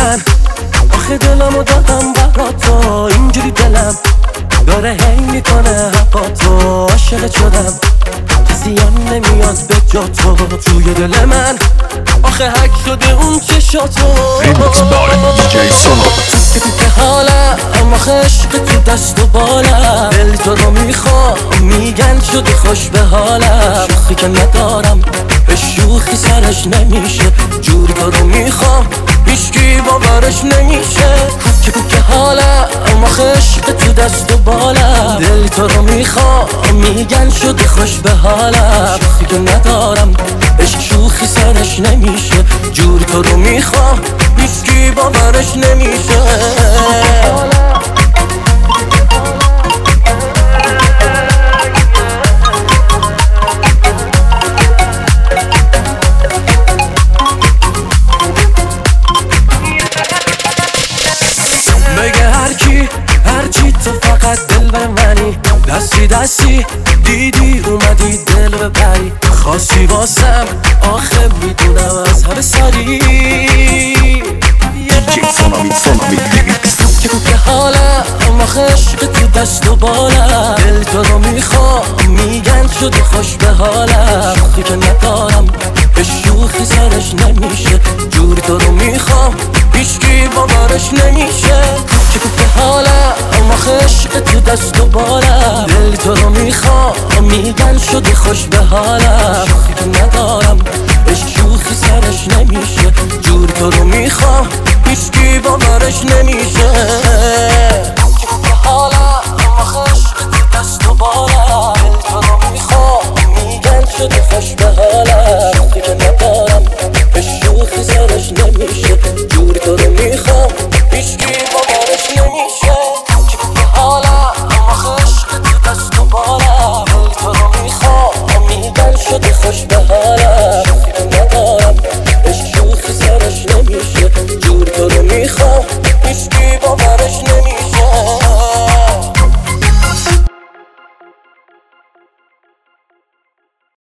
من آخه دلمو دادم برات تو، اینجوری دلم داره هی میکنه حقا تو. عاشقت شدم کسی هم نمیاد به جا تو توی دل من، آخه حک شده اون چشاتو. که حالم آخه عشق تو دست و بالم، دل تو رو میخوام میگن شده خوش به حالم. شوخی که ندارم به شوخی سرش نمیشه، جوری تو رو میخوام هیچکی باورش نمیشه. که حالم آخه عشق تو دست و بالم، دل تو رو میخوام میگن شده خوش به حالم. شوخی که ندارم عشق شوخی سرش نمیشه، جوری تو رو میخوام هیچکی باورش نمیشه. بگه هرچی تو فقط دل به منی، دستی دستی دیدی اومدی دل ببری. خواستی واسم آخه میدونم از همه سری، که حالم آخه عشق تو دست و بالم، دل تو رو میخوام میگن شده خوش به حالم. شوخی که ندارم به شوخی سرش نمیشه، جوری تو رو میخوام هیچکی باورش نمیشه. که حالم آخه عشق تو دست و بالم، دل تو رو میخوام میگن شده خوش به حالم. شوخی که ندارم عشق شوخی سرش نمیشه، جوری تو رو میخوام هیچکی باورش نمیشه. که حالم آخه عشق تو دست و بالم، دل تو رو میخوام میگن شده خوش به حالم. شوخی که ندارم عشق شوخی سرش نمیشه، جوری تو رو میخوام هیچکی باورش نمیشه. که حالم آخه عشق تو دست و بالم، دل تو رو میخوام میگن شده خوش به حالم. شوخی که ندارم عشق شوخی سرش نمیشه، جوری تو رو میخوام هیچکی باورش نمیشه.